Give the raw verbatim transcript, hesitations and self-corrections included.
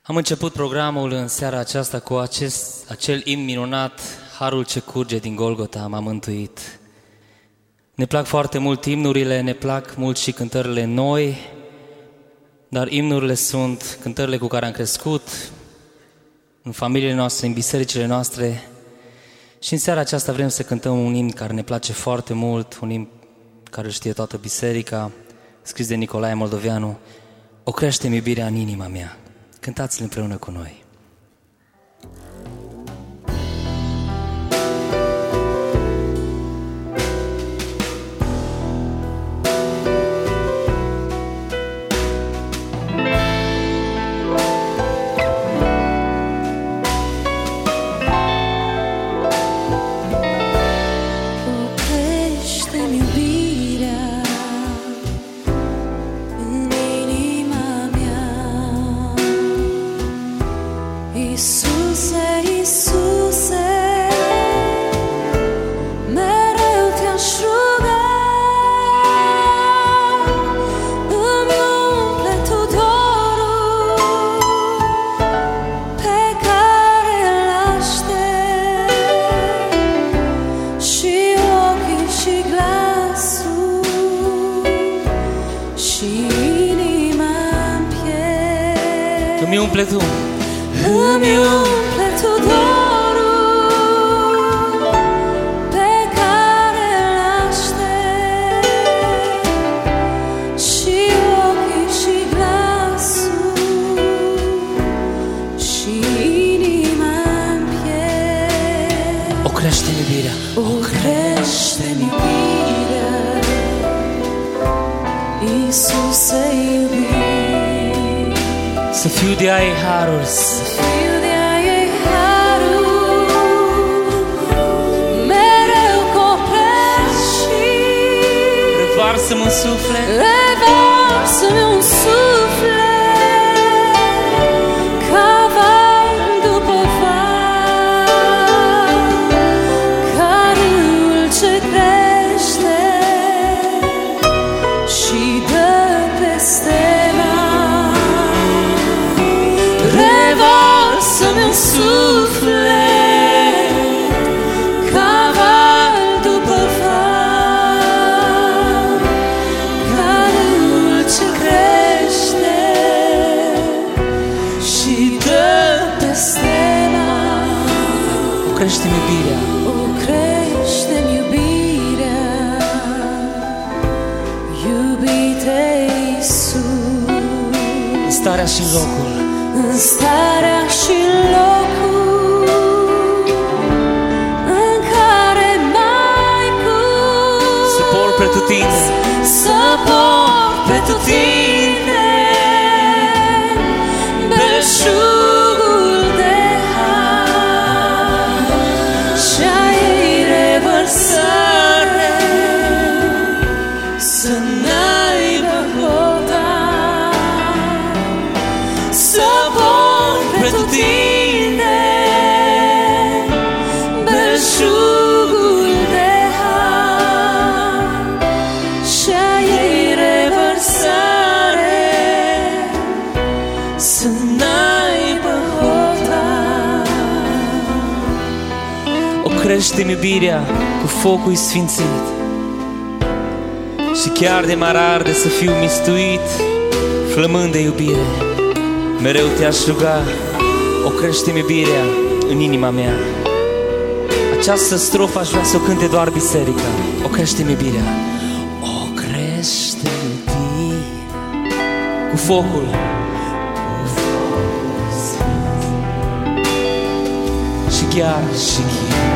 Am început programul în seara aceasta cu acest, acel imn minunat, Harul ce curge din Golgota m-a mântuit. Ne plac foarte mult imnurile, ne plac mult și cântările noi, dar imnurile sunt cântările cu care am crescut, în familiile noastre, în bisericile noastre. Și în seara aceasta vrem să cântăm un imn care ne place foarte mult, un imn care știe toată biserica, scris de Nicolae Moldoveanu, O crește-mi iubirea în inima mea. Cântați-l împreună cu noi. Iisuse, Iisuse, mereu te-aș ruga, îmi umple tu dorul pe care îl aștept, și ochii și glasul și inima-n piept. Îmi umple tu. Îmi umple tu dorul pe care îl aștept, și ochii și glasul și inima-n piept. O crește-mi iubirea, O crește-mi iubirea, Iisuse iubit. să fiu de ai harul, Să fiu de ai harul, mereu coprești și revarsă-mi un suflet, revarsă-mi un suflet ca val după val, ca râul ce crește și dă peste revarsă-mi un suflet ca val după val, ca râul ce crește și dă peste mare. o crește-mi iubirea, O crește-mi iubirea, iubite Iisus, în starea și în locul, în starea și în locul în care m-ai pus, să por pretutindeni, să por pretutindeni belșugul de har și a ei revărsare, să n-aibă hotar, să por pretutindeni belșugul de har și a ei revărsare, să n-aibă hotar. o crește-mi iubirea cu focul sfințit, și chiar de m-ar arde să fiu mistuit, flămând de iubire, mereu te-aș ruga, o crește-mi iubirea în inima mea. Această strofă aș vrea să o cânte doar biserica. O crește-mi iubirea, o crește-mi iubirea cu focul, cu focul și chiar și chiar